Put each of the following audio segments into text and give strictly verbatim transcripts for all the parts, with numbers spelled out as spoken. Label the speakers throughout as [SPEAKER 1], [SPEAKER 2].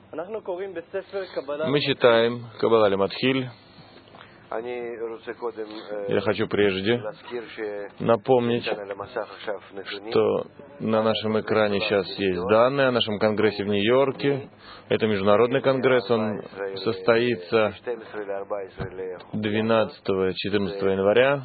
[SPEAKER 1] Мы читаем Каббала Лематхиль. Я хочу прежде напомнить, что на нашем экране сейчас есть данные о нашем конгрессе в Нью-Йорке. Это международный конгресс, он состоится двенадцатого-четырнадцатого января.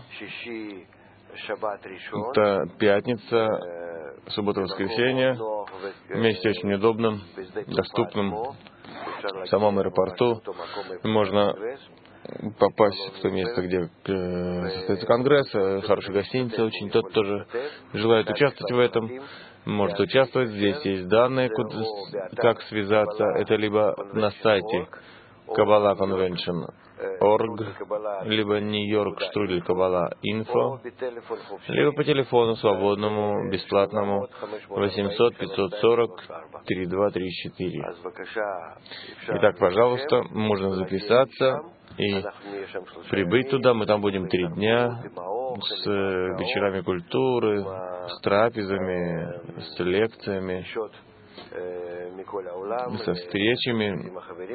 [SPEAKER 1] Это пятница, суббота-воскресенье. В месте очень удобном, доступном, в самом аэропорту. Можно попасть в то место, где э, состоится конгресс, хорошая гостиница очень. Тот тоже желает участвовать в этом, может участвовать. Здесь есть данные, куда, как связаться. Это либо на сайте Kabbalah Convention точка орг, либо Нью-Йорк штрудель Kabbalah инфо, либо по телефону свободному, бесплатному восемьсот пятьсот сорок тридцать два тридцать четыре. Итак, пожалуйста, можно записаться и прибыть туда. Мы там будем три дня с вечерами культуры, с трапезами, с лекциями, со встречами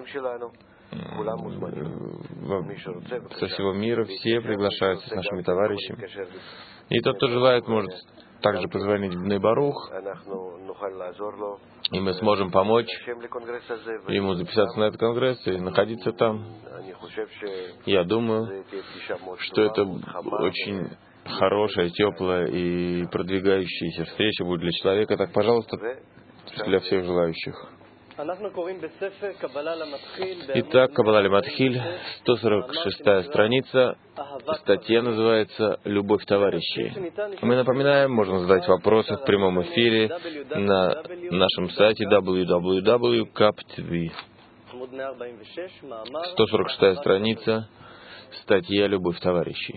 [SPEAKER 1] со всего мира. Все приглашаются с нашими товарищами. И тот, кто желает, может также позвонить в Бней Барух, и мы сможем помочь ему записаться на этот конгресс и находиться там. Я думаю, что это очень хорошая, теплая и продвигающаяся встреча будет для человека. Так, пожалуйста, для всех желающих. Итак, Каббала Лематхиль, сто сорок шестая страница, статья называется «Любовь товарищей». Мы напоминаем, можно задать вопросы в прямом эфире на нашем сайте дабл ю дабл ю дабл ю точка кап точка ти ви. сто сорок шестая страница, статья «Любовь товарищей».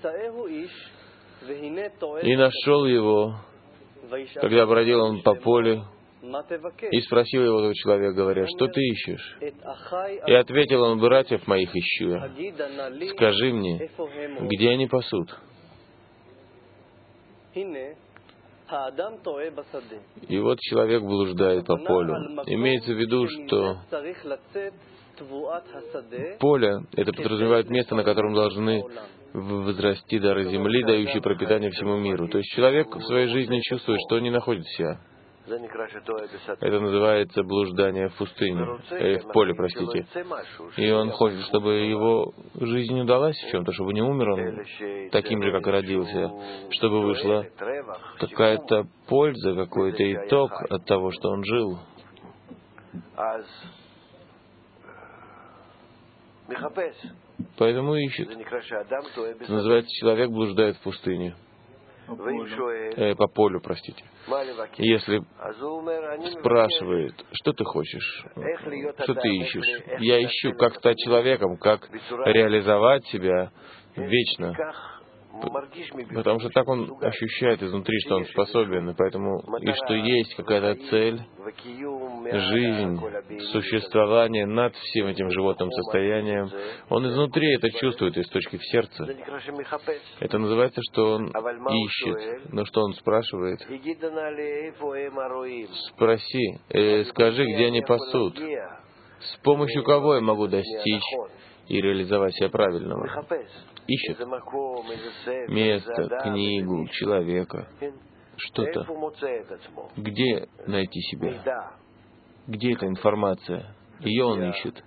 [SPEAKER 1] «И нашел его, когда бродил он по полю, и спросил его этого человека, говоря, что ты ищешь? И ответил он, братьев моих ищу я. Скажи мне, где они пасут?» И вот человек блуждает по полю. Имеется в виду, что поле — это подразумевает место, на котором должны возрасти дары земли, дающие пропитание всему миру. То есть человек в своей жизни чувствует, что он не находит себя. Это называется блуждание в пустыне, э, в поле, простите. И он хочет, чтобы его жизнь удалась в чем-то, чтобы не умер он таким же, как и родился, чтобы вышла какая-то польза, какой-то итог от того, что он жил. Поэтому ищет. Это называется, человек блуждает в пустыне. Э, по полю, простите. Если спрашивает, что ты хочешь, что ты ищешь, я ищу, как стать человеком, как реализовать себя вечно. Потому что так он ощущает изнутри, что он способен, и поэтому, и что есть какая-то цель, жизнь, существование над всем этим животным состоянием. Он изнутри это чувствует, из точки в сердце. Это называется, что он ищет. Но что он спрашивает? Спроси, э, скажи, где они пасут? С помощью кого я могу достичь и реализовать себя правильного? Ищет место, книгу, человека, что-то. Где найти себя? Где эта информация? Ее он ищет.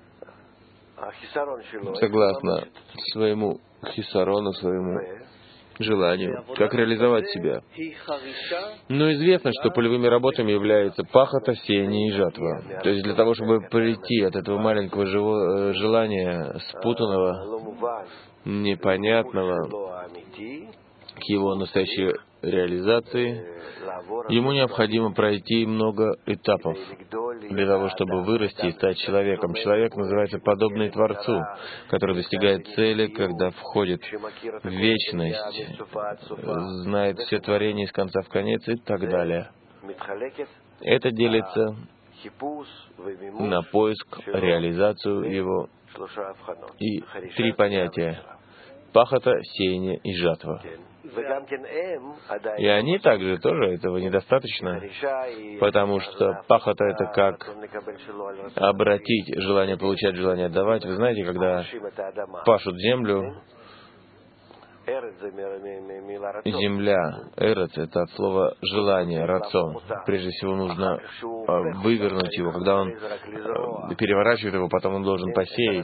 [SPEAKER 1] Согласно своему хисарону, своему желанию, как реализовать себя. Но известно, что полевыми работами являются пахота, сеяние и жатва. То есть для того, чтобы прийти от этого маленького живо, желания, спутанного, непонятного, к его настоящей реализации, ему необходимо пройти много этапов для того, чтобы вырасти и стать человеком. Человек называется подобный Творцу, который достигает цели, когда входит в вечность, знает все творения из конца в конец и так далее. Это делится на поиск, реализацию его и три понятия. пахота, сеяние и жатва. И они также тоже этого недостаточно, потому что пахота — это как обратить желание получать, желание отдавать. Вы знаете, когда пашут землю, земля, эрец — это от слова желание, рацион. Прежде всего нужно вывернуть его. Когда он переворачивает его, потом он должен посеять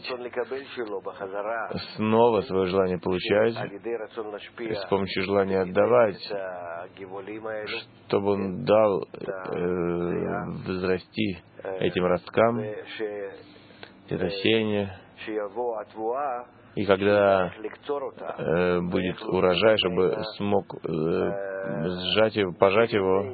[SPEAKER 1] снова свое желание получать и с помощью желания отдавать, чтобы он дал э, возрасти этим росткам, это сеяние. И когда э, будет урожай, чтобы смог э, сжать его, пожать его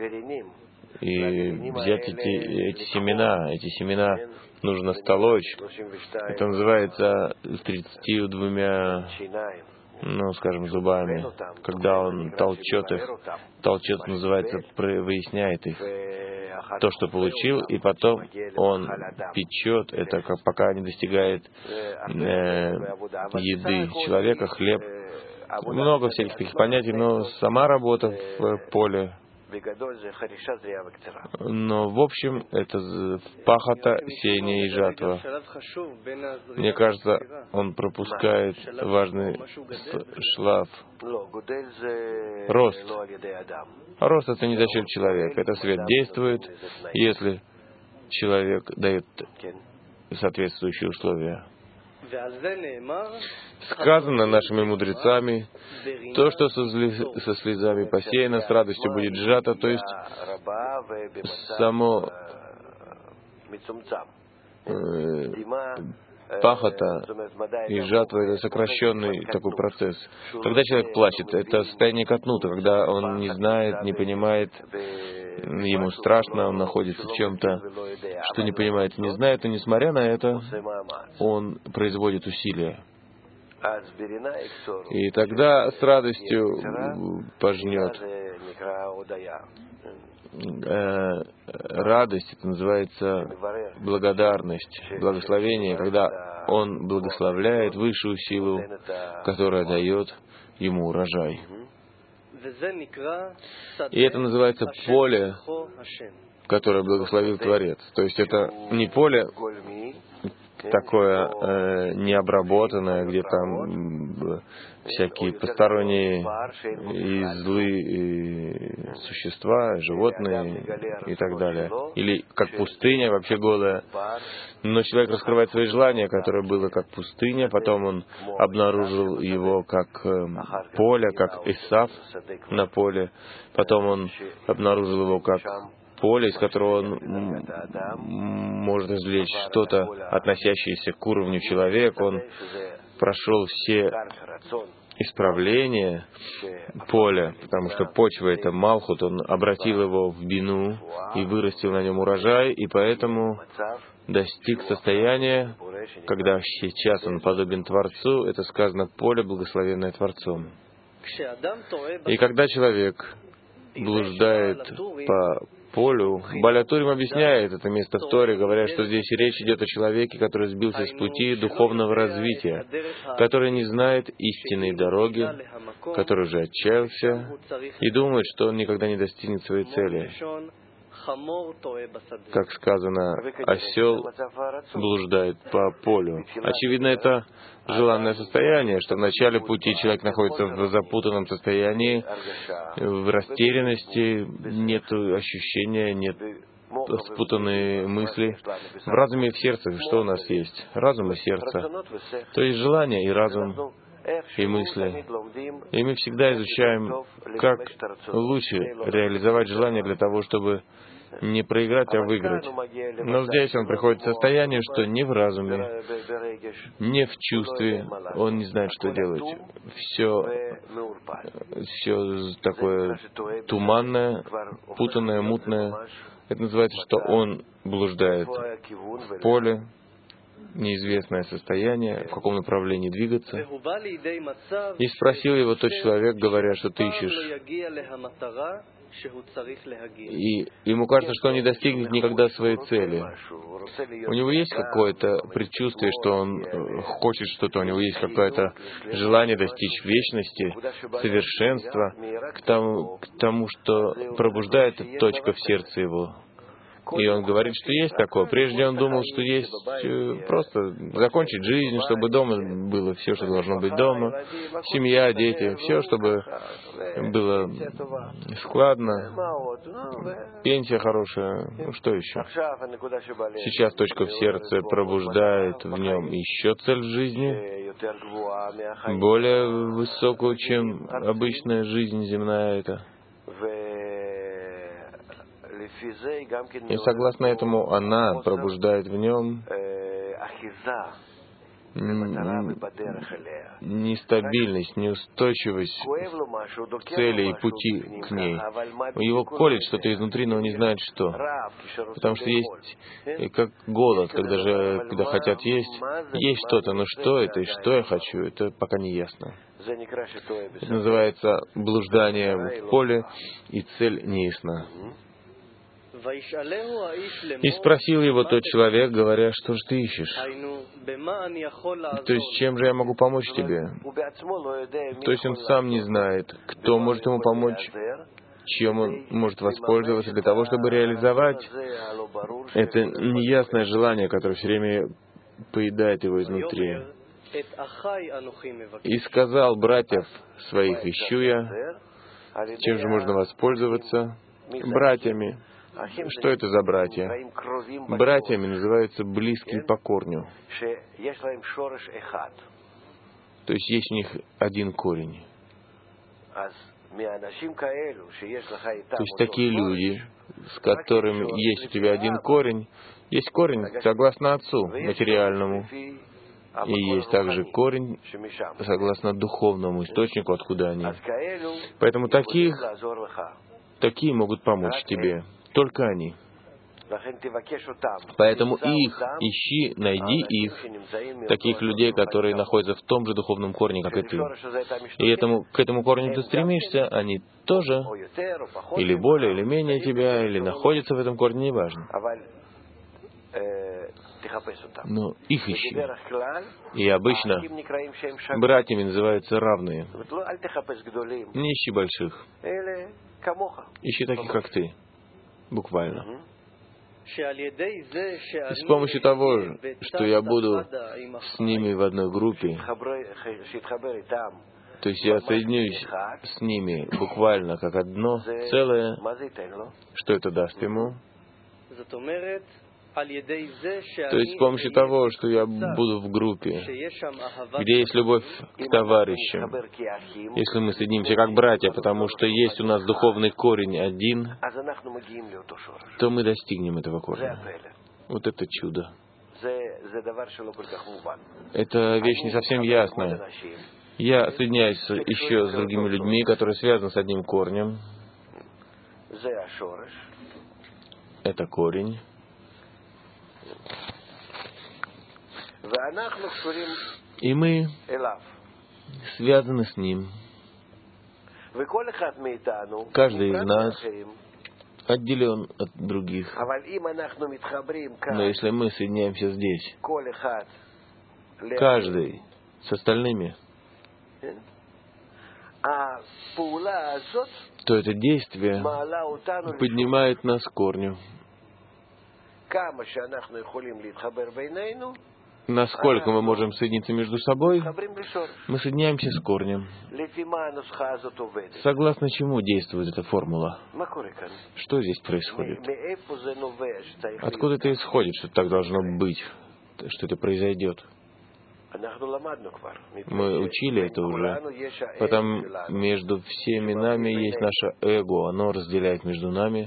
[SPEAKER 1] и взять эти, эти семена, эти семена нужно столочь. Это называется тридцатью двумя, ну, скажем, зубами. Когда он толчет их, толчет называется, выясняет их, то, что получил, и потом он печет это, как, пока не достигает э, еды человека, хлеб. Много всяких таких понятий, но сама работа в поле. Но, в общем, это пахота, сеяние и жатва. Мне кажется, он пропускает важный шлаф. Рост. Рост — это не за счет человека. Это свет действует, если человек дает соответствующие условия. Сказано нашими мудрецами, то, что со, зли, со слезами посеяно, с радостью будет сжато, то есть само э, пахота и жатва — это сокращенный такой процесс. Когда человек плачет, это состояние катнута, когда он не знает, не понимает, ему страшно, он находится в чем-то, что не понимает, не знает, и несмотря на это, он производит усилия. И тогда с радостью пожнет. Э, радость — это называется благодарность, благословение, когда он благословляет высшую силу, которая дает ему урожай. И это называется поле, которое благословил Творец. То есть это не поле такое э, необработанное, где там всякие посторонние и злые существа, животные и так далее. Или как пустыня, вообще голая. Но человек раскрывает свои желания, которое было как пустыня, потом он обнаружил его как э, поле, как Исав на поле, потом он обнаружил его как поле, из которого он может извлечь что-то, относящееся к уровню человека. Он прошел все исправления поля, потому что почва — это Малхут, он обратил его в бину и вырастил на нем урожай, и поэтому достиг состояния, когда сейчас он подобен Творцу, это сказано поле, благословенное Творцом. И когда человек блуждает по полю, Бааля Турим объясняет это место в Торе, говоря, что здесь речь идет о человеке, который сбился с пути духовного развития, который не знает истинной дороги, который уже отчаялся и думает, что он никогда не достигнет своей цели. Как сказано, осел блуждает по полю. Очевидно, это желанное состояние, что в начале пути человек находится в запутанном состоянии, в растерянности, нет ощущения, нет спутанные мысли. В разуме и в сердце что у нас есть? Разум и сердце. То есть желание и разум, и мысли. И мы всегда изучаем, как лучше реализовать желание для того, чтобы не проиграть, а выиграть. Но здесь он приходит в состояние, что не в разуме, не в чувстве, он не знает, что делать. Все, все такое туманное, путанное, мутное. Это называется, что он блуждает в поле, неизвестное состояние, в каком направлении двигаться. И спросил его тот человек, говоря, что ты ищешь и ему кажется, что он не достигнет никогда своей цели. У него есть какое-то предчувствие, что он хочет что-то, у него есть какое-то желание достичь вечности, совершенства, к тому, к тому, что пробуждает эта точка в сердце его. И он говорит, что есть такое. Прежде он думал, что есть просто закончить жизнь, чтобы дома было все, что должно быть дома, семья, дети, все, чтобы было складно, пенсия хорошая, ну что еще. Сейчас точка в сердце пробуждает в нем еще цель в жизни, более высокую, чем обычная жизнь земная эта. И согласно этому она пробуждает в нем нестабильность, неустойчивость цели и пути к ней. Его колет что-то изнутри, но он не знает что. Потому что есть как голод, когда же, когда хотят есть, есть что-то, но что это и что я хочу, это пока не ясно. Это называется блуждание в поле, и цель не ясна. И спросил его тот человек, говоря, что же ты ищешь? То есть, чем же я могу помочь тебе? То есть, он сам не знает, кто может ему помочь, чем он может воспользоваться для того, чтобы реализовать это неясное желание, которое все время поедает его изнутри. И сказал: братьев своих ищу я, чем же можно воспользоваться? Братьями. Что это за братья? Братьями называются близкие по корню. То есть есть у них один корень. То есть такие люди, с которыми есть у тебя один корень, есть корень согласно отцу материальному, и есть также корень согласно духовному источнику, откуда они. Поэтому таких, такие могут помочь тебе. Только они. Поэтому их ищи, найди их, таких людей, которые находятся в том же духовном корне, как и ты. И этому, к этому корню ты стремишься, они тоже, или более, или менее тебя, или находятся в этом корне, неважно. Но их ищи. И обычно братьями называются равные. Не ищи больших. Ищи таких, как ты. Буквально. И с помощью того, что я буду с ними в одной группе, то есть я соединюсь с ними буквально как одно целое, что это даст ему? То есть с помощью того, что я буду в группе, где есть любовь к товарищам, если мы соединимся как братья, потому что есть у нас духовный корень один, то мы достигнем этого корня. Вот это чудо. Это вещь не совсем ясная. Я соединяюсь еще с другими людьми, которые связаны с одним корнем. Это корень. И мы связаны с Ним. Каждый из нас отделен от других. Но если мы соединяемся здесь, каждый с остальными, то это действие поднимает нас к корню. Насколько мы можем соединиться между собой, мы соединяемся с корнем. Согласно чему действует эта формула? Что здесь происходит? Откуда это исходит, что так должно быть, что это произойдет? Мы учили это уже. Потому между всеми нами есть наше эго, оно разделяет между нами.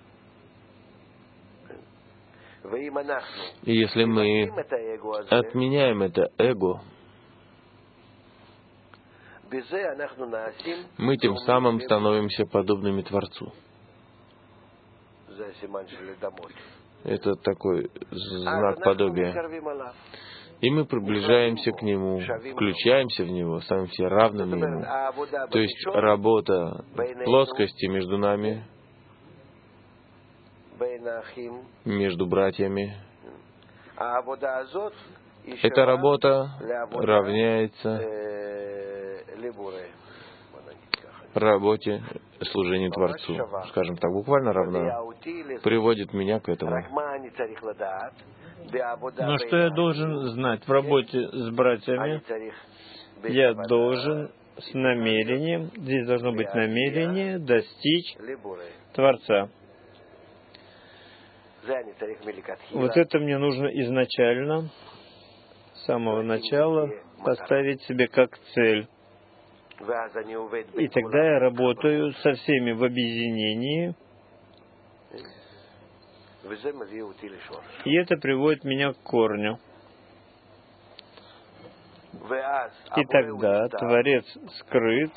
[SPEAKER 1] И если мы отменяем это эго, мы тем самым становимся подобными Творцу. Это такой знак подобия. И мы приближаемся к Нему, включаемся в Него, становимся равными Ему. То есть работа плоскости между нами, между братьями, эта работа равняется работе служения Творцу. Скажем так, буквально равна. Приводит меня к этому.
[SPEAKER 2] Но что я должен знать в работе с братьями? Я должен с намерением, здесь должно быть намерение достичь Творца. Вот это мне нужно изначально, с самого начала, поставить себе как цель. И тогда я работаю со всеми в объединении, и это приводит меня к корню. И тогда Творец скрыт,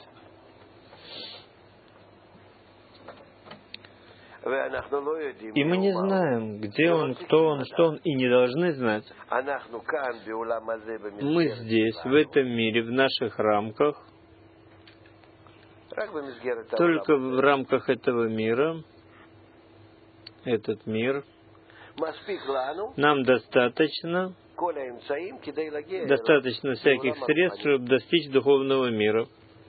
[SPEAKER 2] и мы не знаем, где Он, кто Он, что Он, и не должны знать. Мы здесь, в этом мире, в наших рамках, только в рамках этого мира, этот мир, нам достаточно, достаточно всяких средств, чтобы достичь духовного мира.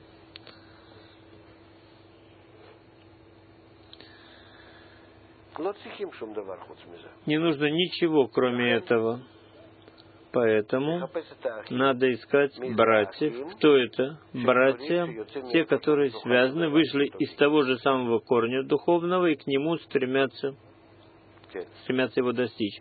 [SPEAKER 2] Не нужно ничего, кроме этого. Поэтому надо искать братьев. Кто это? Братья, те, которые связаны, вышли из того же самого корня духовного и к нему стремятся, стремятся его достичь.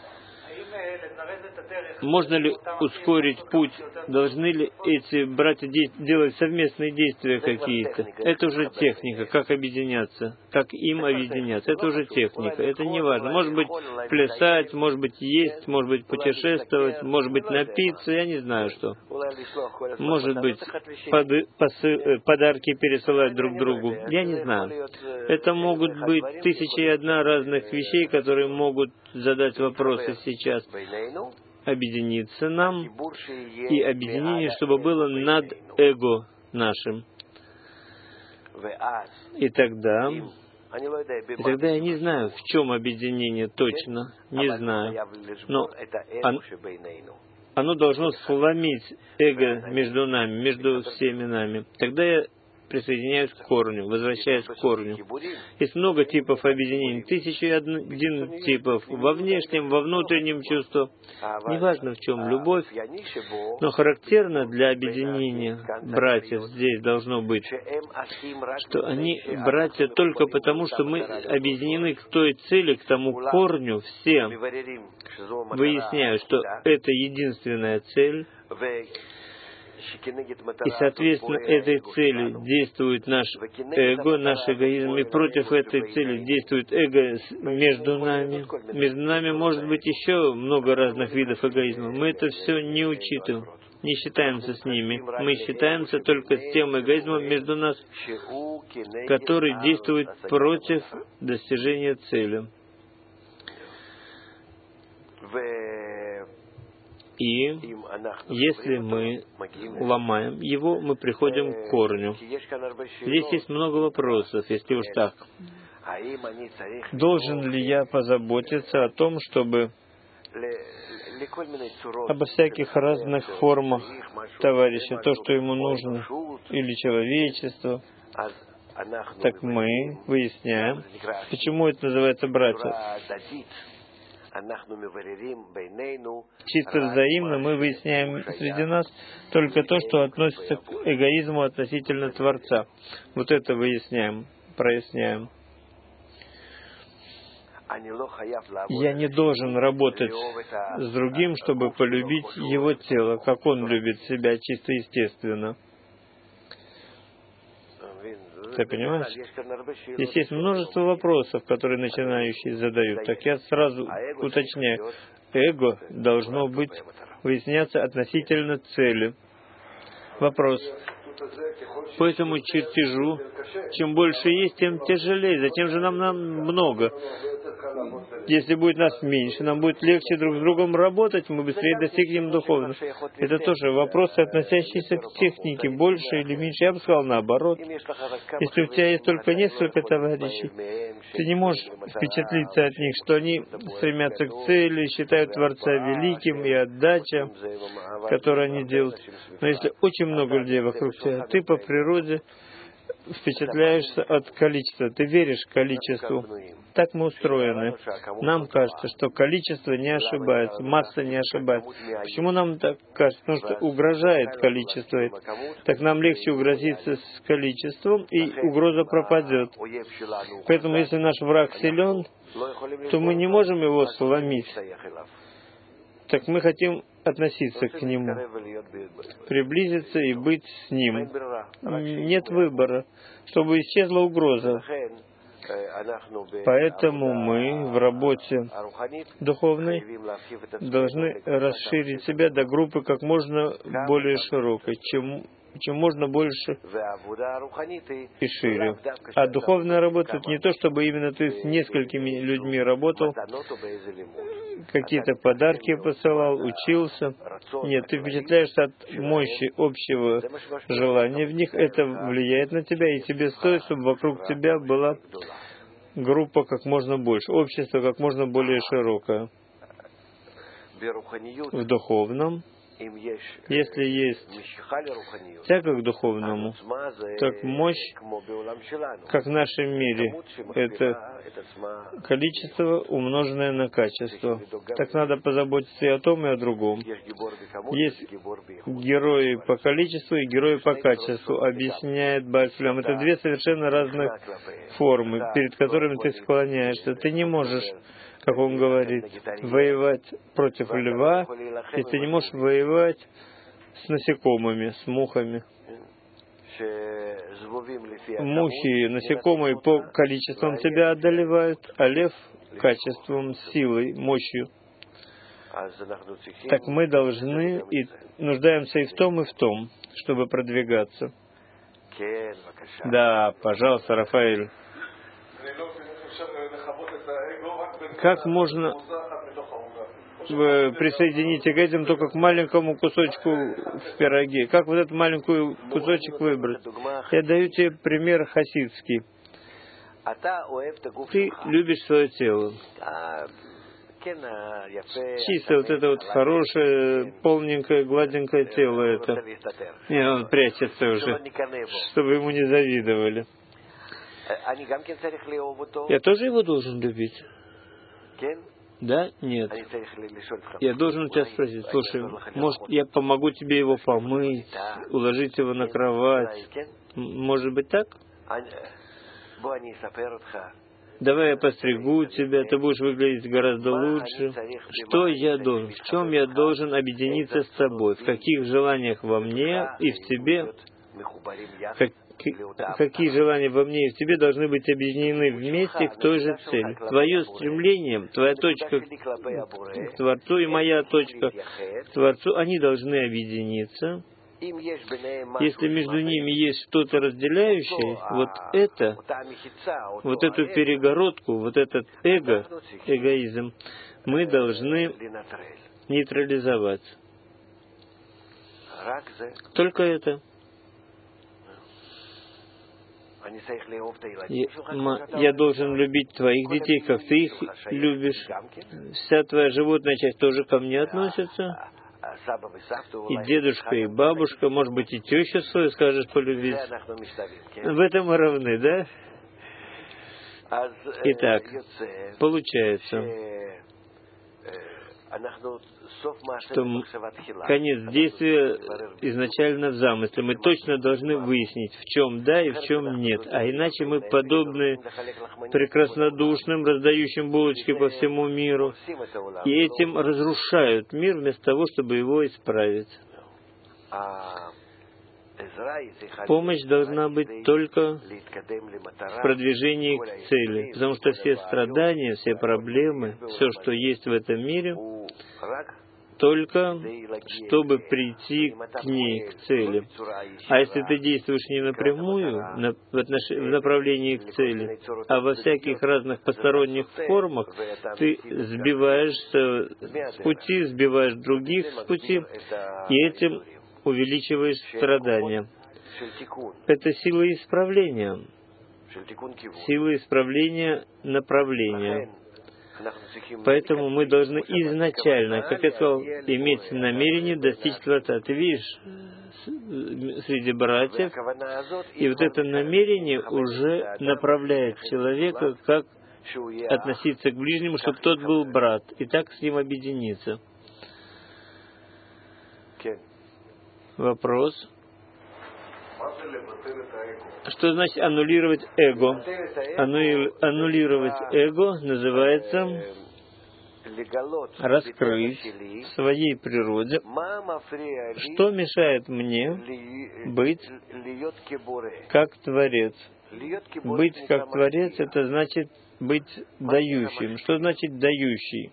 [SPEAKER 2] Можно ли ускорить путь? Должны ли эти братья делать совместные действия какие-то? Это уже техника, как объединяться, как им объединяться. Это уже техника, это не важно. Может быть, плясать, может быть, есть, может быть, путешествовать, может быть, напиться, я не знаю что. Может быть, поды, посы, подарки пересылать друг другу, я не знаю. Это могут быть тысячи и одна разных вещей, которые могут задать вопросы сейчас. Объединиться нам, и объединение, чтобы было над эго нашим. И тогда, и тогда я не знаю, в чем объединение точно, не знаю, но оно, оно должно сломить эго между нами, между всеми нами. Тогда я присоединяюсь к корню, возвращаюсь к корню. Есть много типов объединений, тысячи и один типов, во внешнем, во внутреннем чувстве. Неважно в чем любовь, но характерно для объединения братьев здесь должно быть, что они братья только потому, что мы объединены к той цели, к тому корню, все выясняют, что это единственная цель, и, соответственно, этой цели действует наш эго, наш эгоизм, и против этой цели действует эго между нами. Между нами может быть еще много разных видов эгоизма. Мы это все не учитываем, не считаемся с ними. Мы считаемся только с тем эгоизмом между нас, который действует против достижения цели. И если мы ломаем его, мы приходим к корню. Здесь есть много вопросов, если уж так. Должен ли я позаботиться о том, чтобы обо всяких разных формах товарища, то, что ему нужно, или человечество, так мы выясняем, почему это называется братья. Чисто взаимно мы выясняем среди нас только то, что относится к эгоизму относительно Творца. Вот это выясняем, проясняем. Я не должен работать с другим, чтобы полюбить его тело, как он любит себя, чисто естественно. Ты понимаешь? Здесь есть множество вопросов, которые начинающие задают. Так я сразу уточняю. Эго должно быть выясняться относительно цели. Вопрос. По этому чертежу, чем больше есть, тем тяжелее. Зачем же нам, нам много? Если будет нас меньше, нам будет легче друг с другом работать, мы быстрее достигнем духовно. Это тоже вопросы, относящиеся к технике, больше или меньше. Я бы сказал наоборот. Если у тебя есть только несколько товарищей, ты не можешь впечатлиться от них, что они стремятся к цели, считают Творца великим и отдача, которую они делают. Но если очень много людей вокруг тебя, ты по природе впечатляешься от количества. Ты веришь количеству. Так мы устроены. Нам кажется, что количество не ошибается, масса не ошибается. Почему нам так кажется? Потому что угрожает количество. Так нам легче угрозиться с количеством, и угроза пропадет. Поэтому, если наш враг силен, то мы не можем его сломить. Так мы хотим относиться к нему, приблизиться и быть с ним. Нет выбора, чтобы исчезла угроза. Поэтому мы в работе духовной должны расширить себя до группы как можно более широкой, чем, чем можно больше и шире. А духовная работа — это не то, чтобы именно ты с несколькими людьми работал, какие-то подарки посылал, учился. Нет, ты впечатляешься от мощи общего желания в них. Это влияет на тебя, и тебе стоит, чтобы вокруг тебя была группа как можно больше, общество как можно более широкое. В духовном, если есть тяга к духовному, так мощь, как в нашем мире, это количество, умноженное на качество. Так надо позаботиться и о том, и о другом. Есть герои по количеству и герои по качеству, объясняет Бальфлям. Это две совершенно разных формы, перед которыми ты склоняешься. Ты не можешь, как он говорит, воевать против льва, и ты не можешь воевать с насекомыми, с мухами. Мухи, насекомые по количествам тебя одолевают, а лев качеством, силой, мощью. Так мы должны и нуждаемся и в том, и в том, чтобы продвигаться. Да, пожалуйста, Рафаэль. Как можно присоединить к этим только к маленькому кусочку в пироге? Как вот этот маленький кусочек выбрать? Я даю тебе пример хасидский. Ты любишь свое тело. Чисто вот это вот хорошее, полненькое, гладенькое тело это. Не, он прячется уже, чтобы ему не завидовали. Я тоже его должен любить? Да? Нет. Я должен у тебя спросить, слушай, может, я помогу тебе его помыть, уложить его на кровать? Может быть так? Давай я постригу тебя, ты будешь выглядеть гораздо лучше. Что я должен? В чем я должен объединиться с тобой? В каких желаниях во мне и в тебе? Как, какие желания во мне и в тебе должны быть объединены вместе к той же цели? Твое стремление, твоя точка к Творцу и моя точка к Творцу, они должны объединиться. Если между ними есть что-то разделяющее, вот это, вот эту перегородку, вот этот эго, эгоизм, мы должны нейтрализовать. Только это. Я, я должен любить твоих детей, как ты их любишь. Вся твоя животная часть тоже ко мне относится. И дедушка, и бабушка, может быть, и тещу свою скажешь полюбить. В этом мы равны, да? Итак, получается, что конец действия изначально в замысле. Мы точно должны выяснить, в чем да и в чем нет. А иначе мы подобны прекраснодушным, раздающим булочки по всему миру, и этим разрушают мир вместо того, чтобы его исправить. Помощь должна быть только в продвижении к цели, потому что все страдания, все проблемы, все, что есть в этом мире, только чтобы прийти к ней, к цели. А если ты действуешь не напрямую, на, в, отнош... в направлении к цели, а во всяких разных посторонних формах, ты сбиваешься с пути, сбиваешь других с пути, и этим увеличиваешь страдания. Это сила исправления. Сила исправления направления. Поэтому мы должны изначально, как я сказал, иметь намерение достичь Творца. Ты видишь, среди братьев, и вот это намерение уже направляет человека, как относиться к ближнему, чтобы тот был брат, и так с ним объединиться. Вопрос. Что значит аннулировать эго? Аннулировать эго называется раскрыть в своей природе, что мешает мне быть как Творец. Быть как Творец — это значит быть дающим. Что значит дающий?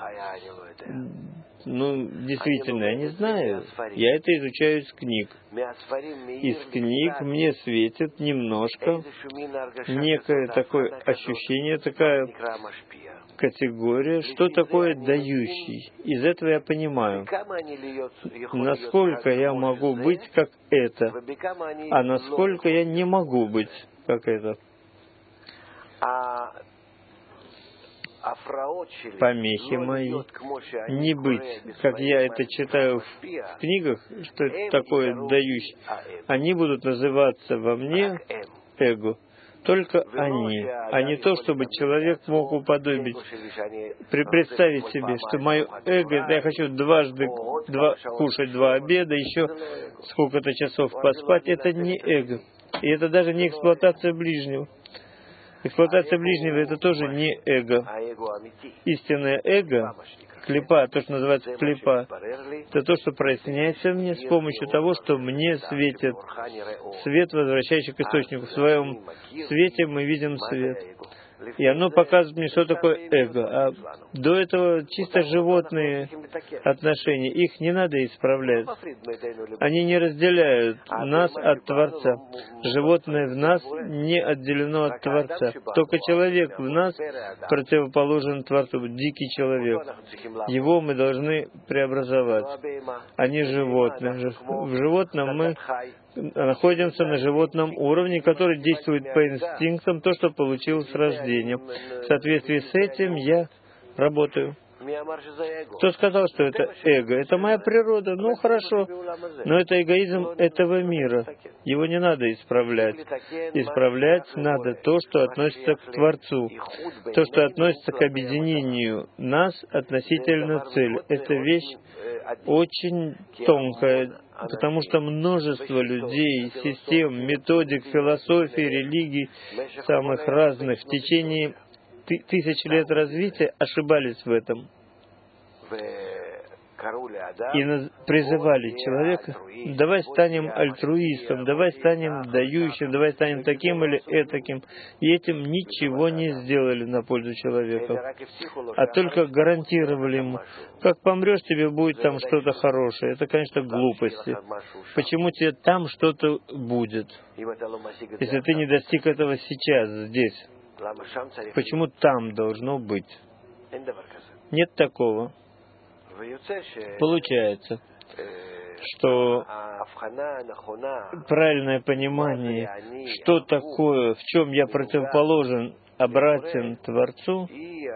[SPEAKER 2] Ну, действительно, я не знаю. Я это изучаю из книг. Из книг мне светит немножко некое такое ощущение, такая категория, что такое дающий. Из этого я понимаю, насколько я могу быть как это, а насколько я не могу быть как это. Помехи мои не быть, как я это читаю в книгах, что это такое дающий, они будут называться во мне эго. Только они, а не то, чтобы человек мог уподобить, представить себе, что мое эго, это я хочу дважды два, кушать два обеда, еще сколько-то часов поспать, это не эго. И это даже не эксплуатация ближнего. Эксплуатация ближнего — это тоже не эго. Истинное эго, клипа, то, что называется клипа, это то, что проясняется мне с помощью того, что мне светит свет, возвращающий к источнику. В своем свете мы видим свет. И оно показывает мне, что такое эго. А до этого чисто животные отношения. Их не надо исправлять. Они не разделяют нас от Творца. Животное в нас не отделено от Творца. Только человек в нас противоположен Творцу. Дикий человек. Его мы должны преобразовать. А не животное. В животном мы находимся на животном уровне, который действует по инстинктам, то, что получил с рождения. В соответствии с этим я работаю. Кто сказал, что это эго? Это моя природа. Ну, хорошо. Но это эгоизм этого мира. Его не надо исправлять. Исправлять надо то, что относится к Творцу. То, что относится к объединению нас относительно цели. Это вещь очень тонкая, потому что множество людей, систем, методик, философий, религий, самых разных, в течение ты, тысяч лет развития ошибались в этом. И призывали человека: давай станем альтруистом, давай станем дающим, давай станем таким или этаким. И этим ничего не сделали на пользу человека, а только гарантировали ему: как помрешь, тебе будет там что-то хорошее. Это, конечно, глупости. Почему тебе там что-то будет, если ты не достиг этого сейчас, здесь? Почему там должно быть? Нет такого. Получается, что правильное понимание, что такое, в чем я противоположен, обратен Творцу,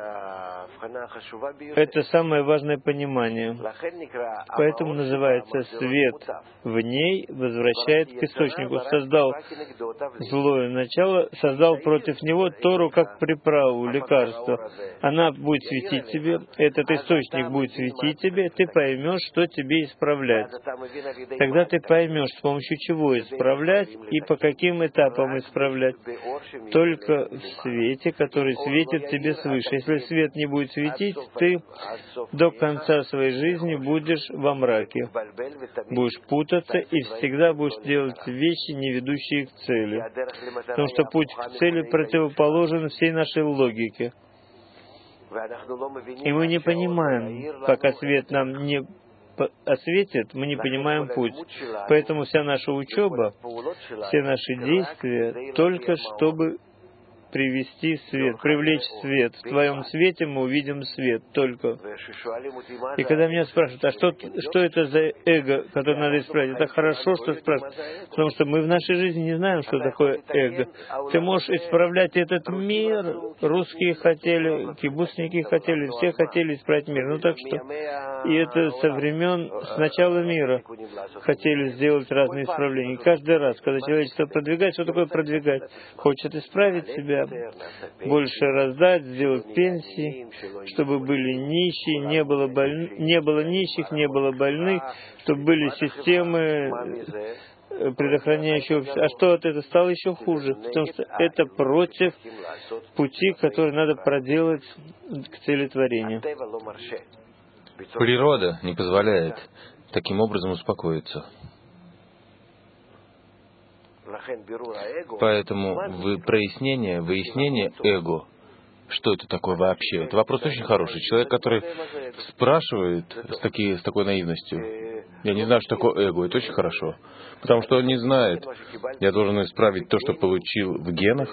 [SPEAKER 2] это самое важное понимание. Поэтому называется свет в ней возвращает к источнику. Создал злое начало, создал против него Тору как приправу, лекарство. Она будет светить тебе, этот источник будет светить тебе, ты поймешь, что тебе исправлять. Тогда ты поймешь, с помощью чего исправлять и по каким этапам исправлять. Только в свете, который светит тебе свыше. Если свет не будет светить, ты до конца своей жизни будешь во мраке. Будешь путаться и всегда будешь делать вещи, не ведущие к цели. Потому что путь к цели противоположен всей нашей логике. И мы не понимаем, пока свет нам не осветит, мы не понимаем путь. Поэтому вся наша учеба, все наши действия, только чтобы привести свет, привлечь свет. В Твоем свете мы увидим свет только. И когда меня спрашивают, а что, что это за эго, которое надо исправить, это хорошо, что спрашивают, потому что мы в нашей жизни не знаем, что такое эго. Ты можешь исправлять этот мир. Русские хотели, кибуцники хотели, все хотели исправить мир. Ну так что, и это со времен, с начала мира хотели сделать разные исправления. И каждый раз, когда человечество продвигает, что такое продвигать? Хочет исправить себя, больше раздать, сделать пенсии, чтобы были нищие, не было, боль... не было нищих, не было больных, чтобы были системы, предохраняющие общество. А что от этого стало еще хуже? Потому что это против пути, который надо проделать к цели творения.
[SPEAKER 1] Природа не позволяет таким образом успокоиться. Поэтому вы прояснение, выяснение эго, что это такое вообще, это вопрос очень хороший. Человек, который спрашивает с, таки, с такой наивностью, я не знаю, что такое эго, это очень хорошо, потому что он не знает, я должен исправить то, что получил в генах,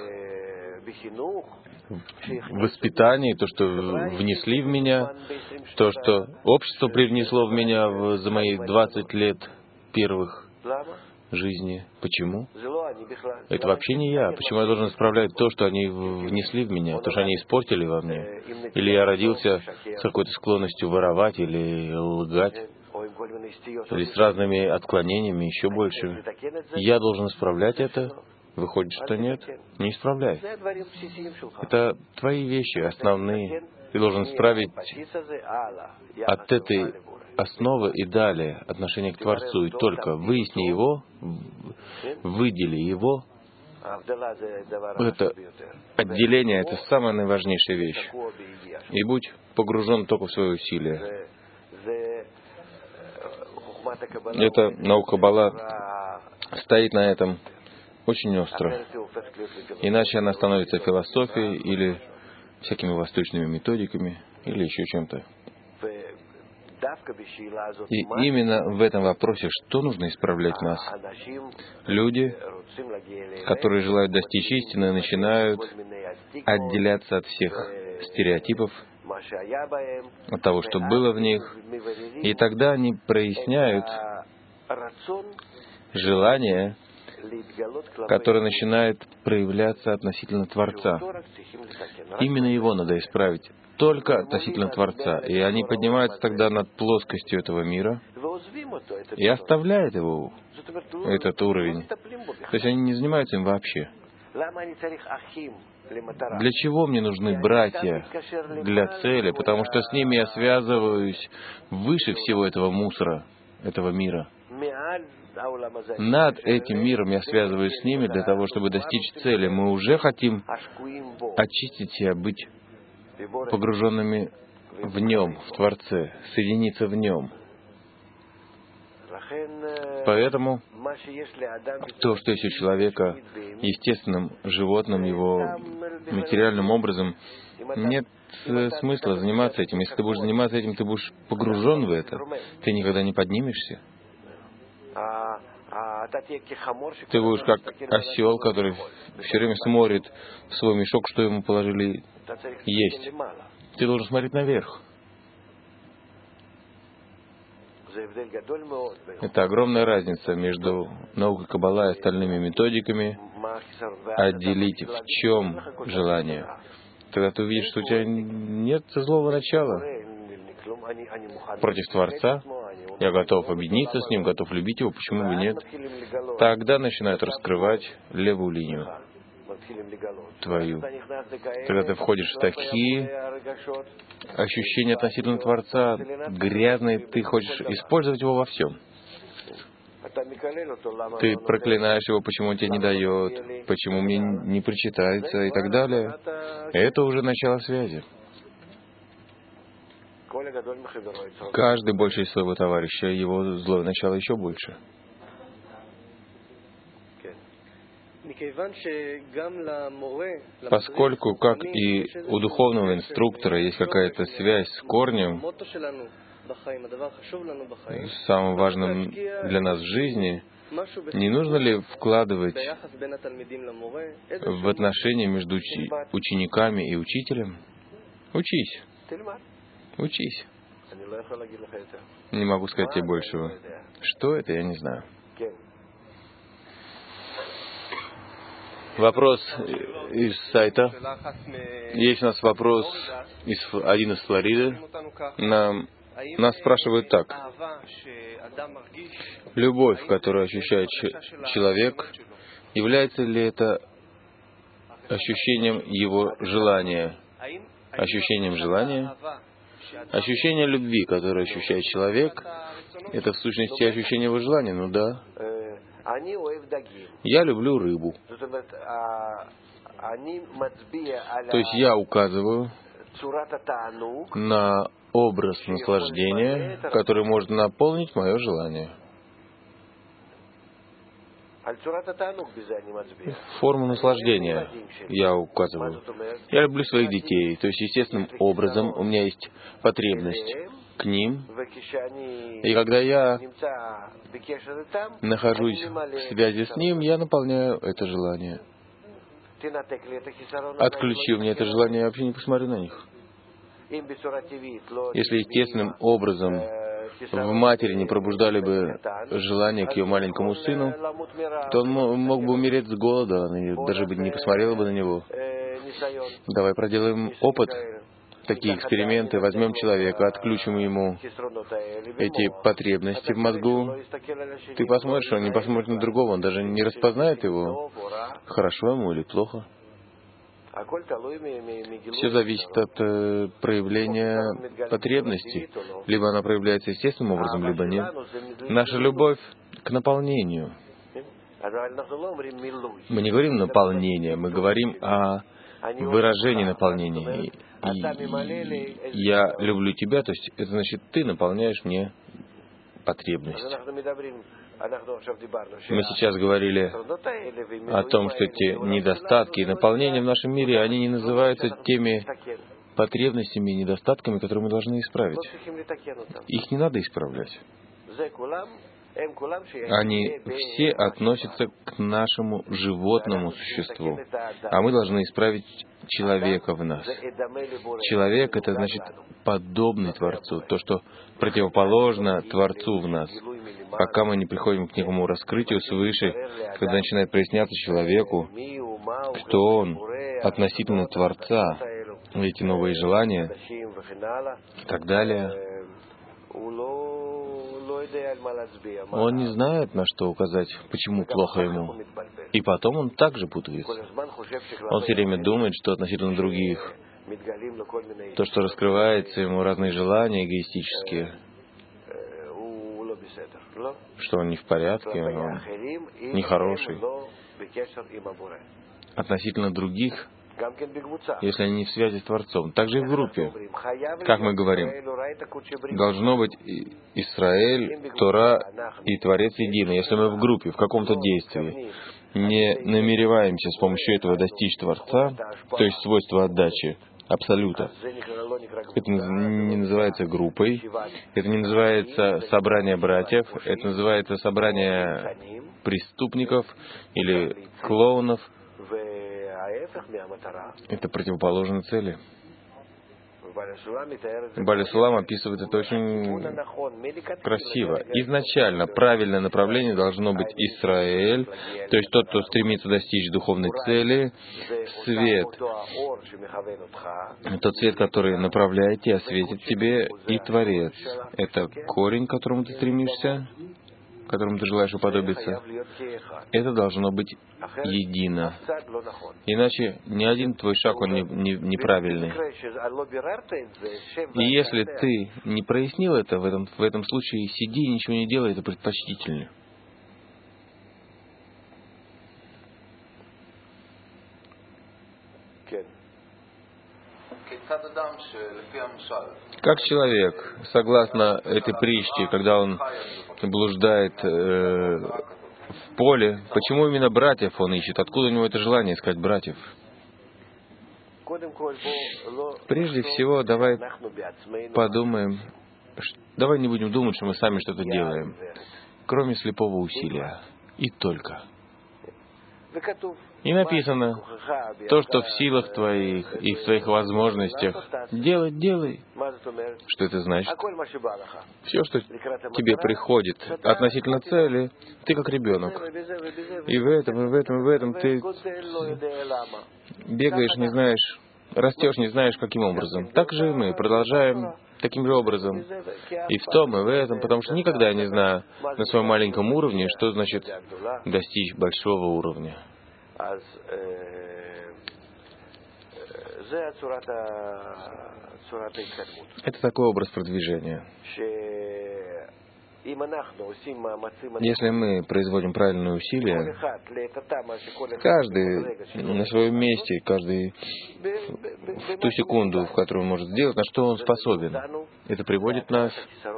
[SPEAKER 1] в воспитании, то, что внесли в меня, то, что общество привнесло в меня в, за мои двадцать лет первых жизни. Почему? Это вообще не я. Почему я должен исправлять то, что они внесли в меня, то, что они испортили во мне? Или я родился с какой-то склонностью воровать или лгать, или с разными отклонениями, еще больше. Я должен исправлять это? Выходит, что нет. Не исправляй. Это твои вещи основные. Ты должен исправить от этой основы и далее отношение к Творцу. И только выясни его, выдели его. Это отделение — это самая наиважнейшая вещь. И будь погружен только в свои усилия. Эта наука Каббала стоит на этом очень остро. Иначе она становится философией или всякими восточными методиками, или еще чем-то. И именно в этом вопросе, что нужно исправлять нас? Люди, которые желают достичь истины, начинают отделяться от всех стереотипов, от того, что было в них, и тогда они проясняют желание, которое начинает проявляться относительно Творца. Именно его надо исправить, только относительно Творца. И они поднимаются тогда над плоскостью этого мира и оставляют его, этот уровень. То есть они не занимаются им вообще. Для чего мне нужны братья? Для цели, потому что с ними я связываюсь выше всего этого мусора, этого мира. Над этим миром я связываюсь с ними для того, чтобы достичь цели. Мы уже хотим очистить себя, быть погруженными в Нем, в Творце, соединиться в Нем. Поэтому то, что есть у человека естественным, животным, его материальным образом, нет смысла заниматься этим. Если ты будешь заниматься этим, ты будешь погружен в это, ты никогда не поднимешься. Ты будешь как осел, который все время смотрит в свой мешок, что ему положили есть. Ты должен смотреть наверх. Это огромная разница между наукой Каббала и остальными методиками. Отделить, в чем желание. Тогда ты увидишь, что у тебя нет злого начала против Творца. Я готов объединиться с Ним, готов любить Его, почему бы нет? Тогда начинают раскрывать левую линию твою. Когда ты входишь в такие ощущения относительно Творца, грязные, ты хочешь использовать Его во всем. Ты проклинаешь Его, почему Он тебе не дает, почему мне не причитается и так далее. Это уже начало связи. Каждый больше из своего товарища, его злое начало еще больше. Поскольку, как и у духовного инструктора, есть какая-то связь с корнем, самым важным для нас в жизни, не нужно ли вкладывать в отношения между учи- учениками и учителем? Учись. Учись. Не могу сказать тебе большего. Что это, я не знаю. Вопрос из сайта. Есть у нас вопрос, из, один из Флориды. Нам, нас спрашивают так. Любовь, которую ощущает человек, является ли это ощущением его желания? Ощущением желания? Ощущение любви, которое ощущает человек, это в сущности ощущение его желания, ну да. Я люблю рыбу. То есть я указываю на образ наслаждения, который может наполнить мое желание. Форму наслаждения я указываю. Я люблю своих детей, то есть естественным образом у меня есть потребность к ним. И когда я нахожусь в связи с ним, я наполняю это желание. Отключи у меня это желание, я вообще не посмотрю на них. Если естественным образом в матери не пробуждали бы желание к ее маленькому сыну, то он мог бы умереть с голода, она даже бы не посмотрела бы на него. Давай проделаем опыт, такие эксперименты, возьмем человека, отключим ему эти потребности в мозгу. Ты посмотришь, он не посмотрит на другого, он даже не распознает его, хорошо ему или плохо. Все зависит от э, проявления потребности. Либо она проявляется естественным образом, либо нет. Наша любовь к наполнению. Мы не говорим наполнение, мы говорим о выражении наполнения. И, и я люблю тебя, то есть это значит, ты наполняешь мне потребность. Мы сейчас говорили о том, что эти недостатки и наполнения в нашем мире, они не называются теми потребностями и недостатками, которые мы должны исправить. Их не надо исправлять. Они все относятся к нашему животному существу, а мы должны исправить человека в нас. Человек — это значит подобный Творцу, то, что противоположно Творцу в нас. Пока мы не приходим к некому раскрытию свыше, когда начинает проясняться человеку, кто он относительно Творца, эти новые желания и так далее, он не знает, на что указать, почему плохо ему. И потом он также путается. Он все время думает, что относительно других, то, что раскрывается ему разные желания эгоистические, что он не в порядке, он нехороший. Относительно других, если они не в связи с Творцом. Также и в группе. Как мы говорим, должно быть Исраэль, Тора и Творец едины. Если мы в группе, в каком-то действии, не намереваемся с помощью этого достичь Творца, то есть свойства отдачи, абсолюта, это не называется группой, это не называется собрание братьев, это называется собрание преступников или клоунов. Это противоположно цели. Бали Сулам описывает это очень красиво. Изначально правильное направление должно быть Исраэль, то есть тот, кто стремится достичь духовной цели, свет, тот свет, который направляет тебя, светит тебе, и Творец. Это корень, к которому ты стремишься, которому ты желаешь уподобиться. Это должно быть едино. Иначе ни один твой шаг, он не, не, неправильный. И если ты не прояснил это, в этом, в этом случае сиди и ничего не делай, это предпочтительнее. Как человек, согласно этой притче, когда он блуждает э, в поле, почему именно братьев он ищет? Откуда у него это желание искать братьев? Прежде всего, давай подумаем, давай не будем думать, что мы сами что-то делаем, кроме слепого усилия. И только. И написано, то, что в силах твоих и в твоих возможностях, делай, делай. Что это значит? Все, что тебе приходит относительно цели, ты как ребенок. И в этом, и в этом, и в этом ты бегаешь, не знаешь, растешь, не знаешь, каким образом. Так же и мы продолжаем таким же образом. И в том, и в этом, потому что никогда я не знаю на своем маленьком уровне, что значит достичь большого уровня. Это такой образ продвижения. Если мы производим правильные усилия, каждый на своем месте, каждый в ту секунду, в которую он может сделать, на что он способен, это приводит нас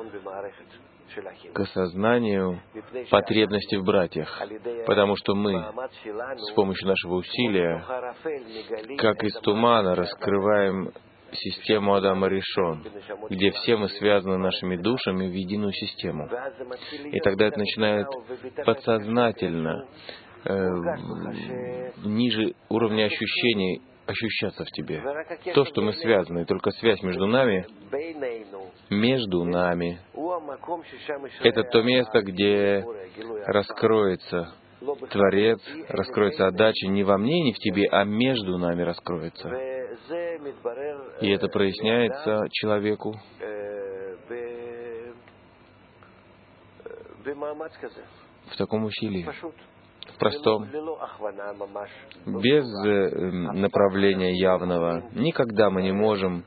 [SPEAKER 1] к осознанию потребности в братьях, потому что мы с помощью нашего усилия, как из тумана, раскрываем систему Адама Ришон, где все мы связаны нашими душами в единую систему. И тогда это начинает подсознательно, э, ниже уровня ощущений, ощущаться в тебе. То, что мы связаны, только связь между нами, между нами, это то место, где раскроется Творец, раскроется отдача не во мне, не в тебе, а между нами раскроется. И это проясняется человеку в таком усилии, в простом, без направления явного. Никогда мы не можем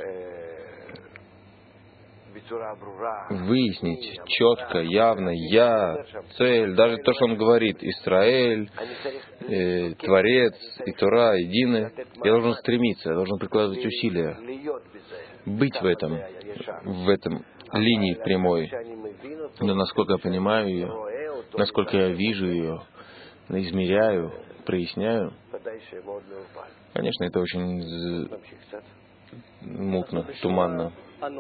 [SPEAKER 1] выяснить четко, явно, я, цель, даже то, что он говорит, Исраэль, э, Творец и Тора едины, я должен стремиться, я должен прикладывать усилия, быть в этом, в этом линии прямой. Но насколько я понимаю ее, насколько я вижу ее, измеряю, проясняю, конечно, это очень мутно, туманно.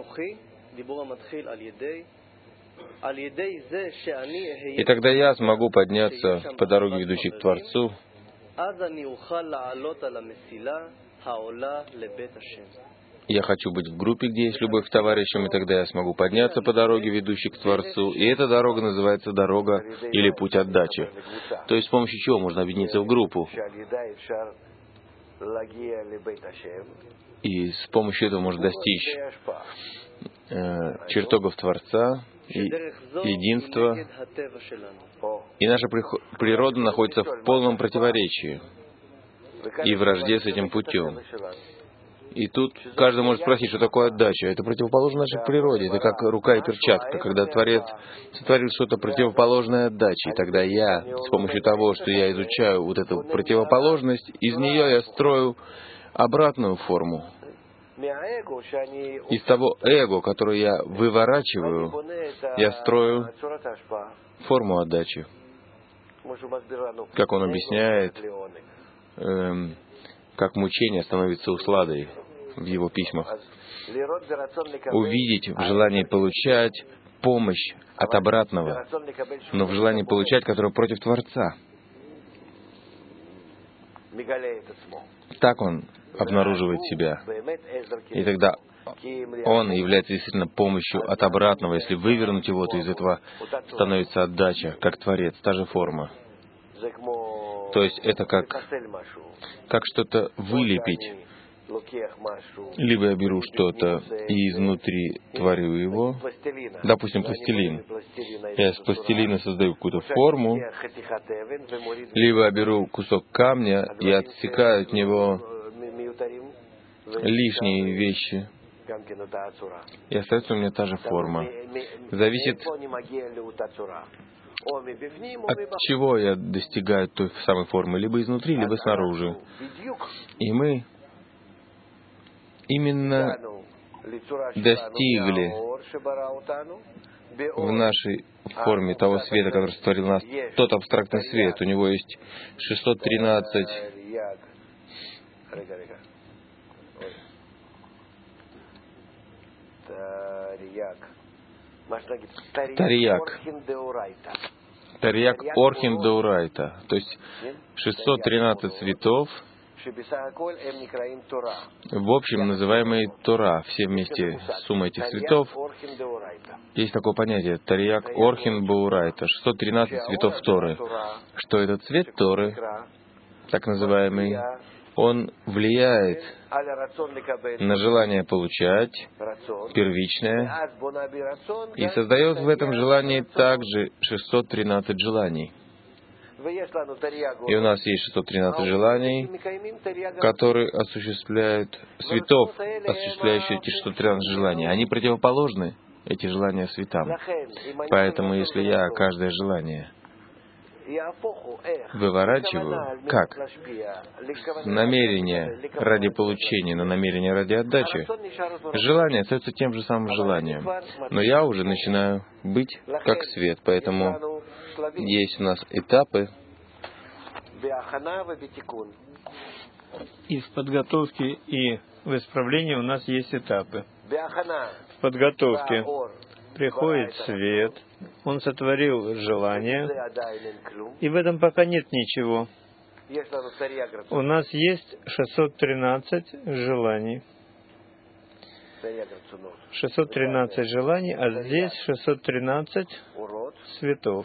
[SPEAKER 1] И тогда я смогу подняться по дороге, ведущей к Творцу, я хочу быть в группе, где есть любовь к товарищам, и тогда я смогу подняться по дороге, ведущей к Творцу. И эта дорога называется дорога или путь отдачи. То есть с помощью чего можно объединиться в группу. И с помощью этого можно достичь э, чертогов Творца, и единства. И наша природа находится в полном противоречии и вражде с этим путем. И тут каждый может спросить, что такое отдача. Это противоположно нашей природе. Это как рука и перчатка. Когда Творец сотворил что-то противоположное отдаче, и тогда я, с помощью того, что я изучаю вот эту противоположность, из нее я строю обратную форму. Из того эго, которое я выворачиваю, я строю форму отдачи. Как он объясняет, эм, как мучение становится усладой в его письмах. Увидеть в желании получать помощь от обратного, но в желании получать, которое против Творца. Так он обнаруживает себя. И тогда он является действительно помощью от обратного. Если вывернуть его, то из этого становится отдача, как Творец, та же форма. То есть это как, как что-то вылепить. Либо я беру что-то и изнутри творю его, допустим, пластилин. Я из пластилина создаю какую-то форму, либо я беру кусок камня и отсекаю от него лишние вещи, и остается у меня та же форма. Зависит, от чего я достигаю той самой формы, либо изнутри, либо снаружи. И мы именно достигли в нашей форме того света, который сотворил нас, тот абстрактный свет, у него есть шестьсот тринадцать Тарьяк. Тарьяк Орхин Деурайта. То есть шестьсот тринадцать цветов, в общем, называемые Тора. Все вместе, сумма этих цветов. Есть такое понятие Тарьяк Орхин Деурайта. шестьсот тринадцать цветов Торы. Что этот цвет Торы, так называемый, он влияет на желание получать, первичное, и создает в этом желании также шестьсот тринадцать желаний. И у нас есть шестьсот тринадцать желаний, которые осуществляют, цветов, осуществляющие эти шестьсот тринадцать желаний. Они противоположны, эти желания, цветам. Поэтому, если я каждое желание выворачиваю, как? С намерения ради получения, но намерение ради отдачи. Желание остается тем же самым желанием. Но я уже начинаю быть как свет, поэтому есть у нас этапы.
[SPEAKER 2] И в подготовке, и в исправлении у нас есть этапы. В подготовке приходит свет, он сотворил желание, и в этом пока нет ничего. У нас есть шестьсот тринадцать желаний. шестьсот тринадцать желаний, а здесь шестьсот тринадцать цветов.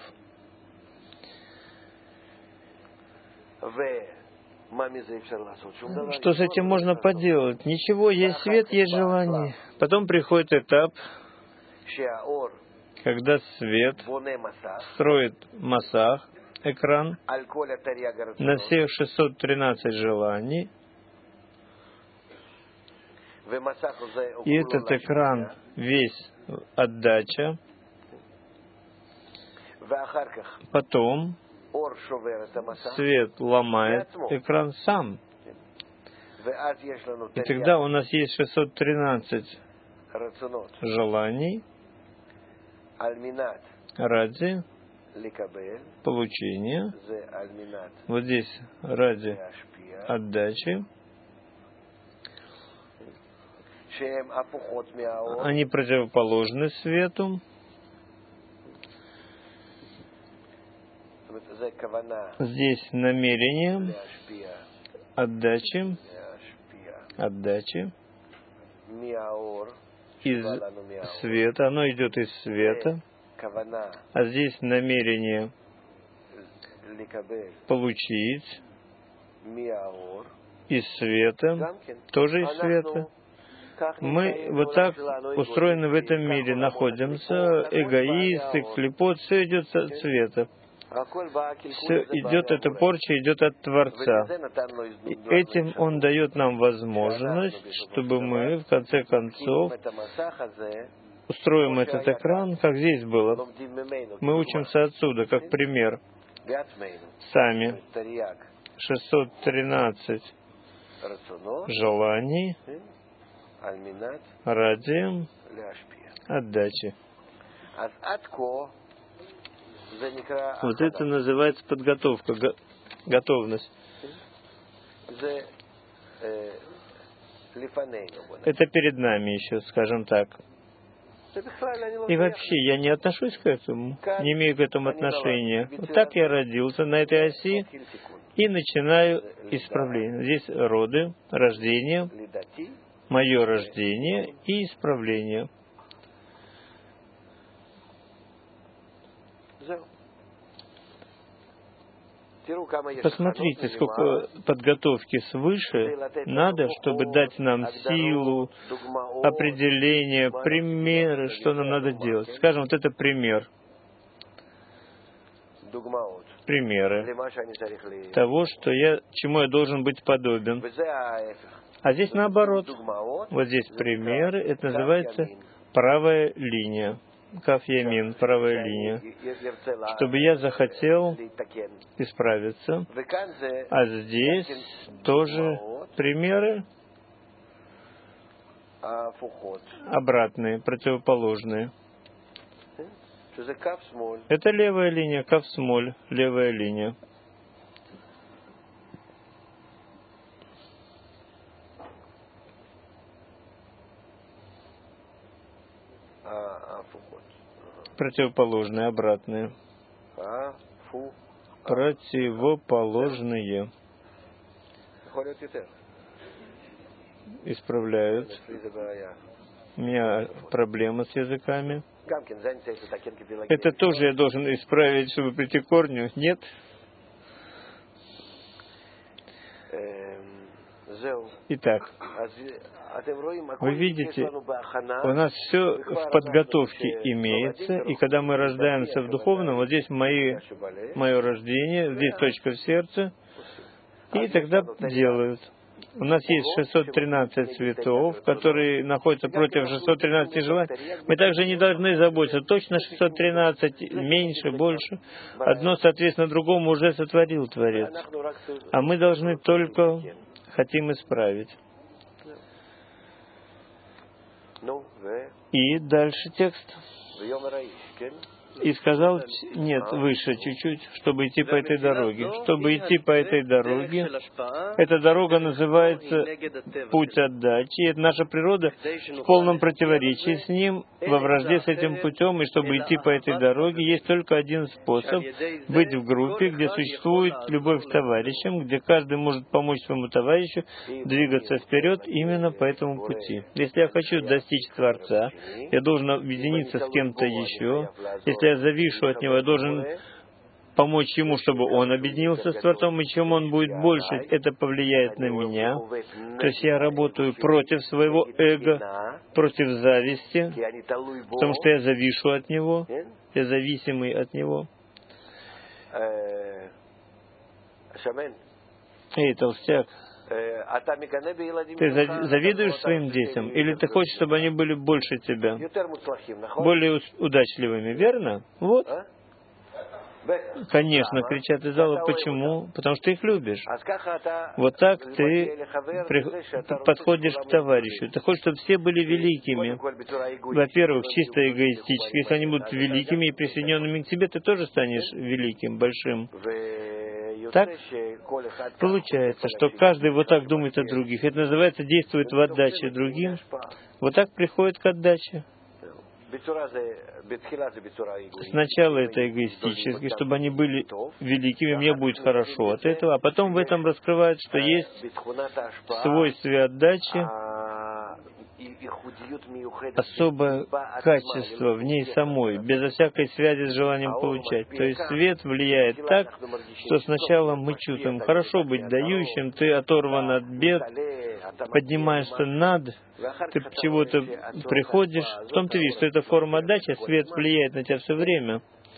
[SPEAKER 2] Что с этим можно поделать? Ничего, есть свет, есть желание. Потом приходит этап, когда свет строит масах, экран, на все шестьсот тринадцать желаний, и этот экран весь отдача. Потом свет ломает экран сам. И тогда у нас есть шестьсот тринадцать желаний ради получения, вот здесь ради отдачи. Они противоположны свету. Здесь намерение отдачи, отдачи из света, оно идет из света, а здесь намерение получить из света, тоже из света. Мы вот так устроены в этом мире, находимся, эгоисты, клепот, все идет от света. Все идет, эта порча идет от Творца. И этим Он дает нам возможность, чтобы мы, в конце концов, устроим этот экран, как здесь было. Мы учимся отсюда, как пример. Сами. шестьсот тринадцать желаний ради отдачи. Вот это называется подготовка, го- готовность. Это перед нами еще, скажем так. И вообще, я не отношусь к этому, не имею к этому отношения. Вот так я родился на этой оси и начинаю исправление. Здесь роды, рождение, мое рождение и исправление. Посмотрите, сколько подготовки свыше надо, чтобы дать нам силу, определение, примеры, что нам надо делать. Скажем, вот это пример. Примеры того, что я, чему я должен быть подобен. А здесь наоборот. Вот здесь примеры, это называется правая линия. Каф Ямин, правая линия. Чтобы я захотел исправиться. А здесь тоже примеры обратные, противоположные. Это левая линия, кав-смоль, левая линия. Противоположные, обратные. Противоположные. Исправляют. У меня проблема с языками. Это тоже я должен исправить, чтобы прийти к корню? Нет? Итак, вы видите, у нас все в подготовке имеется, и когда мы рождаемся в духовном, вот здесь мои, мое рождение, здесь точка в сердце, и тогда делают. У нас есть шестьсот тринадцать цветов, которые находятся против шестисот тринадцати желаний. Мы также не должны заботиться, точно шестьсот тринадцать, меньше, больше. Одно, соответственно, другому уже сотворил Творец. А мы должны только хотим исправить. И дальше текст. И сказал, нет, выше чуть-чуть, чтобы идти по этой дороге. Чтобы идти по этой дороге, эта дорога называется путь отдачи. Это наша природа в полном быть с ним, во вражде с этим путем, и чтобы идти по этой дороге, есть только один способ — быть в группе, где существует любовь к товарищам, где каждый может помочь своему товарищу двигаться вперед именно по этому пути. Если я хочу достичь Творца, я должен объединиться с кем-то еще. Если я завишу от него, я должен помочь ему, чтобы он объединился с Творцом, и чем он будет больше, это повлияет на меня. То есть я работаю против своего эго, против зависти, потому что я завишу от него, я зависимый от него. Эй, толстяк, ты завидуешь своим детям, или ты хочешь, чтобы они были больше тебя, более удачливыми, верно? Вот. Конечно, кричат из зала. Почему? Потому что ты их любишь. Вот так ты подходишь к товарищу. Ты хочешь, чтобы все были великими. Во-первых, чисто эгоистически. Если они будут великими и присоединенными к тебе, ты тоже станешь великим, большим. Так получается, что каждый вот так думает о других. Это называется действует в отдаче другим. Вот так приходит к отдаче. Сначала это эгоистически, чтобы они были великими, мне будет хорошо от этого, а потом в этом раскрывают, что есть в свойстве отдачи особое качество в ней самой, безо всякой связи с желанием получать. То есть свет влияет так, что сначала мы чувствуем, хорошо быть дающим, ты оторван от бед, поднимаешься над, ты к чего-то приходишь, потом ты видишь, что это форма отдачи, свет влияет на тебя все время,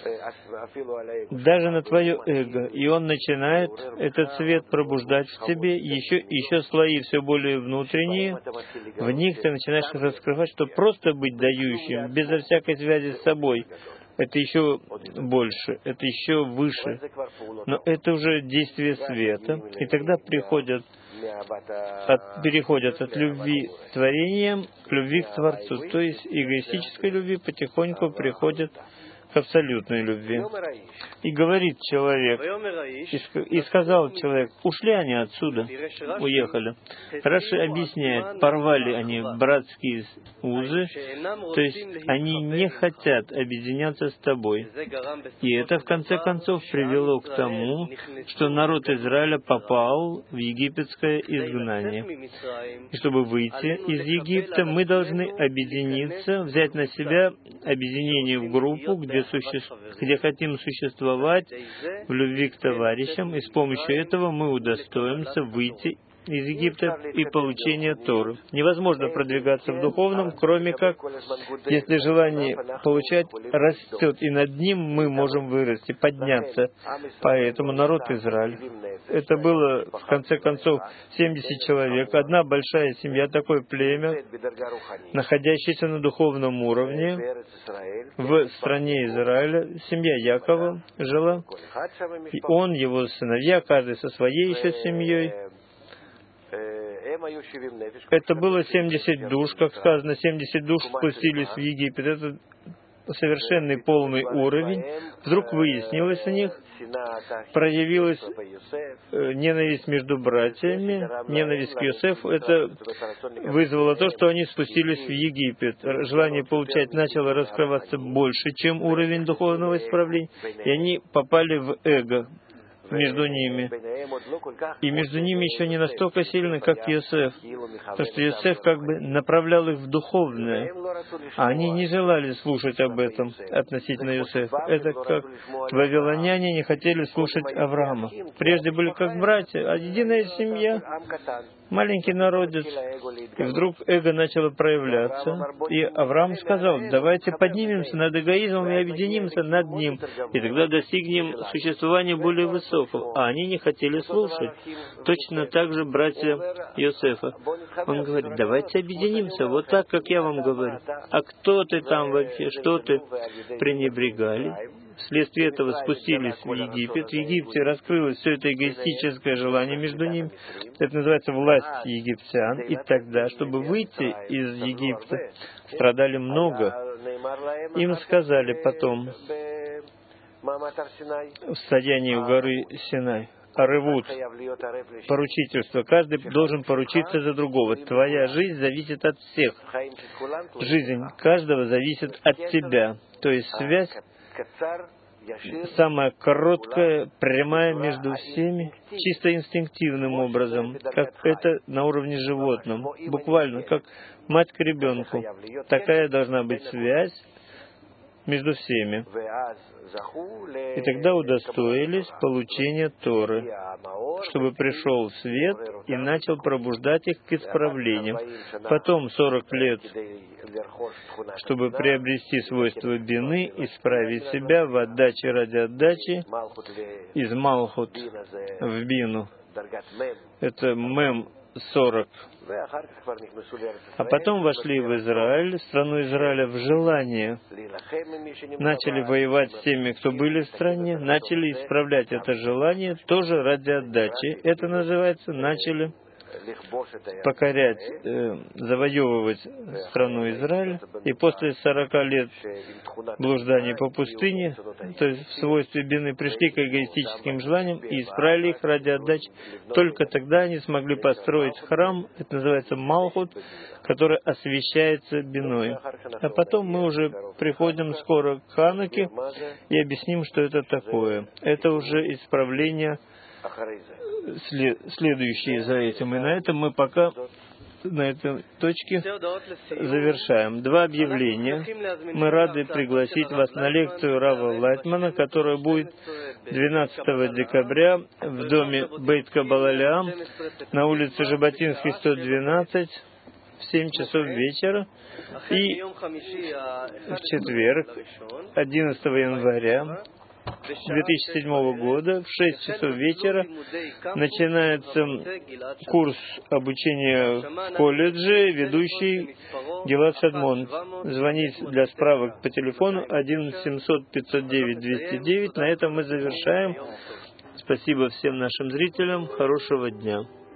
[SPEAKER 2] даже на твое эго, и он начинает этот свет пробуждать в тебе, еще, еще слои все более внутренние, в них ты начинаешь раскрывать, что просто быть дающим, безо всякой связи с собой, это еще больше, это еще выше, но это уже действие света, и тогда приходят от, переходят от любви к творениям к любви к Творцу, то есть эгоистической любви потихоньку приходят к абсолютной любви. И говорит человек, и сказал человек, ушли они отсюда, уехали. Раши объясняет, порвали они братские узы, то есть они не хотят объединяться с тобой. И это, в конце концов, привело к тому, что народ Израиля попал в египетское изгнание. И чтобы выйти из Египта, мы должны объединиться, взять на себя объединение в группу, где, суще... где хотим существовать в любви к товарищам, и с помощью этого мы удостоимся выйти из Египта и получения Торы. Невозможно продвигаться в духовном, кроме как, если желание получать растет, и над ним мы можем вырасти, подняться. Поэтому народ Израиль, это было, в конце концов, семьдесят человек, одна большая семья, такое племя, находящееся на духовном уровне в стране Израиля, семья Якова жила, и он, его сыновья, каждый со своей еще семьей. Это было семьдесят душ, как сказано, семьдесят душ спустились в Египет. Это совершенный полный уровень, вдруг выяснилось у них, проявилась ненависть между братьями, ненависть к Йосефу. Это вызвало то, что они спустились в Египет. Желание получать начало раскрываться больше, чем уровень духовного исправления, и они попали в эго между ними. И между ними еще не настолько сильно, как Йосеф. Потому что Йосеф как бы направлял их в духовное. А они не желали слушать об этом относительно Йосефа. Это как вавилоняне не хотели слушать Авраама. Прежде были как братья, а единая семья, маленький народец. И вдруг эго начало проявляться. И Авраам сказал: давайте поднимемся над эгоизмом и объединимся над ним. И тогда достигнем существования более высокого. А они не хотели слушать. Точно так же братья Йосефа. Он говорит: давайте объединимся, вот так, как я вам говорю. А кто ты там вообще, что ты? Пренебрегали. Вследствие этого спустились в Египет. В Египте раскрылось все это эгоистическое желание между ними. Это называется власть египтян. И тогда, чтобы выйти из Египта, страдали много. Им сказали потом в стоянии у горы Синай: Аревут, поручительство. Каждый должен поручиться за другого. Твоя жизнь зависит от всех. Жизнь каждого зависит от тебя. То есть связь самая короткая, прямая между всеми, чисто инстинктивным образом, как это на уровне животном, буквально, как мать к ребенку. Такая должна быть связь между всеми. И тогда удостоились получения Торы, чтобы пришел свет и начал пробуждать их к исправлению. Потом сорок лет, чтобы приобрести свойства бины, исправить себя в отдаче ради отдачи, из Малхут в бину. Это Мем сорок. А потом вошли в Израиль, в страну Израиля, в желание. Начали воевать с теми, кто были в стране, начали исправлять это желание тоже ради отдачи. Это называется, начали покорять, э, завоевывать страну Израиль. И после сорока лет блуждания по пустыне, то есть в свойстве бины, пришли к эгоистическим желаниям и исправили их ради отдачи. Только тогда они смогли построить храм, это называется Малхут, который освещается биной. А потом мы уже приходим скоро к Хануке и объясним, что это такое. Это уже исправление следующие за этим. И на этом мы пока на этой точке завершаем. Два объявления. Мы рады пригласить вас на лекцию Рава Лайтмана, которая будет двенадцатого декабря в доме Бейт Каббала на улице Жаботинской, сто двенадцать, в семь часов вечера. И в четверг, одиннадцатого января две тысячи седьмого года, в шесть часов вечера, начинается курс обучения в колледже, ведущий Гилад Шадмон. Звонить для справок по телефону один семьсот пятьсот девять двести девять. На этом мы завершаем. Спасибо всем нашим зрителям. Хорошего дня.